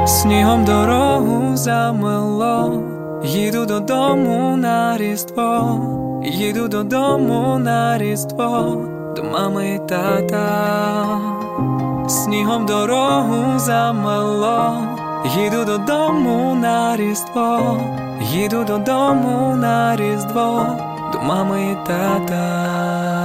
Снігом дорогу замело, їду додому на Різдво, їду додому на Різдво, до мами і тата. Снігом дорогу замело, їду додому на Різдво, їду додому на Різдво, до мами і тата.